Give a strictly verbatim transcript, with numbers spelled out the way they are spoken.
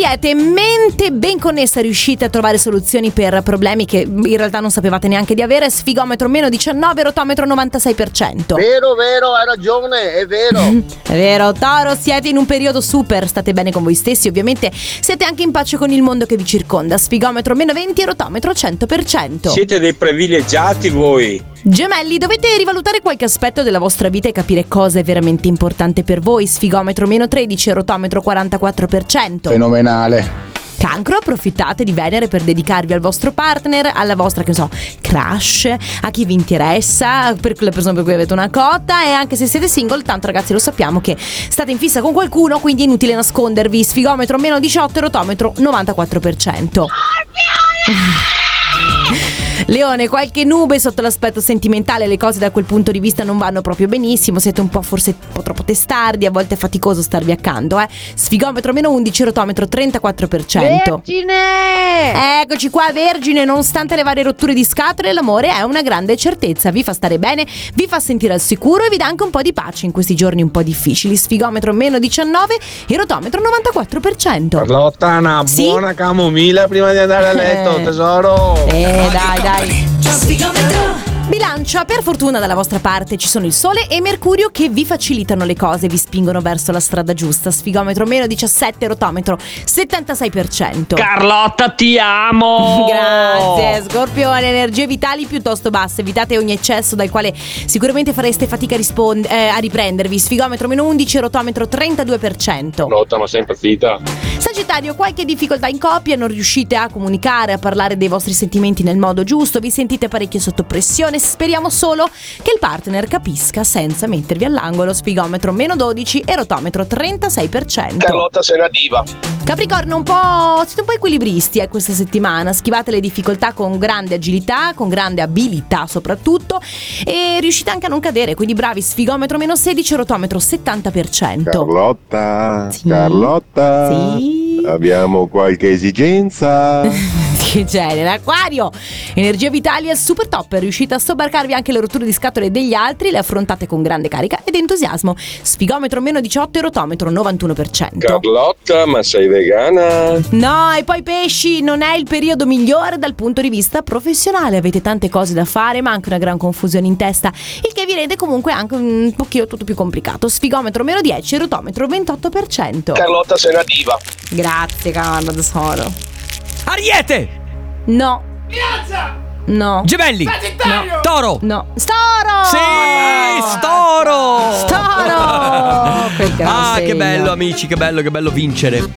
siete mente ben connessa, riuscite a trovare soluzioni per problemi che in realtà non sapevate neanche di avere. Sfigometro meno diciannove, rotometro novantasei per cento. Vero, vero, hai ragione, è vero. È vero, Toro, siete in un periodo super, state bene con voi stessi, ovviamente siete anche in pace con il mondo che vi circonda. Sfigometro meno venti, rotometro cento per cento. Siete dei privilegiati voi. Gemelli, dovete rivalutare qualche aspetto della vostra vita e capire cosa è veramente importante per voi. Sfigometro meno tredici, rotometro quarantaquattro per cento. Fenomenale. Cancro, approfittate di Venere per dedicarvi al vostro partner, alla vostra, che so, crush, a chi vi interessa, per quelle persone per cui avete una cotta. E anche se siete single, tanto ragazzi lo sappiamo che state in fissa con qualcuno, quindi è inutile nascondervi. Sfigometro meno diciotto, rotometro novantaquattro per cento. Leone, qualche nube sotto l'aspetto sentimentale, le cose da quel punto di vista non vanno proprio benissimo, siete un po' forse un po' troppo testardi, a volte è faticoso starvi accanto, eh. Sfigometro meno undici, rotometro trentaquattro per cento. Vergine! Eccoci qua, Vergine, nonostante le varie rotture di scatole, l'amore è una grande certezza, vi fa stare bene, vi fa sentire al sicuro e vi dà anche un po' di pace in questi giorni un po' difficili. Sfigometro meno diciannove e rotometro novantaquattro per cento. Carlotta, una Sì? buona camomilla prima di andare a letto, Eh. tesoro. Eh, dai, dai. Bilancia, per fortuna dalla vostra parte ci sono il Sole e Mercurio che vi facilitano le cose, vi spingono verso la strada giusta. Sfigometro meno diciassette, rotometro settantasei per cento. Carlotta, ti amo. Grazie. Scorpione, energie vitali piuttosto basse, evitate ogni eccesso dal quale sicuramente fareste fatica a, rispond- eh, a riprendervi. Sfigometro meno undici, rotometro trentadue per cento. Carlotta, ma sei impazzita? Sagittario, qualche difficoltà in coppia, non riuscite a comunicare, a parlare dei vostri sentimenti nel modo giusto, vi sentite parecchio sotto pressione, speriamo solo che il partner capisca senza mettervi all'angolo. Sfigometro meno dodici e rotometro trentasei per cento. Carlotta, sei una diva. Capricorno, un po' siete un po' equilibristi eh, questa settimana, schivate le difficoltà con grande agilità, con grande abilità soprattutto, e riuscite anche a non cadere, quindi bravi. Sfigometro meno sedici, rotometro settanta per cento. Carlotta, Sì? Carlotta, Sì? abbiamo qualche esigenza? Che genere. Acquario, energia vitale al super top, riuscite a sobbarcarvi anche le rotture di scatole degli altri, le affrontate con grande carica ed entusiasmo. Sfigometro meno diciotto e rotometro novantuno per cento. Carlotta, ma sei vegana? No, e poi pesci, non è il periodo migliore dal punto di vista professionale, avete tante cose da fare ma anche una gran confusione in testa, il che vi rende comunque anche un pochino tutto più complicato. Sfigometro meno dieci e rotometro ventotto per cento. Carlotta, sei una diva. Grazie, caro tesoro. Ariete. No. No. Gemelli. No. Toro. No. Storo! Sì, Storo. Storo! Quel gran Ah, che segno. bello, amici, che bello, che bello vincere.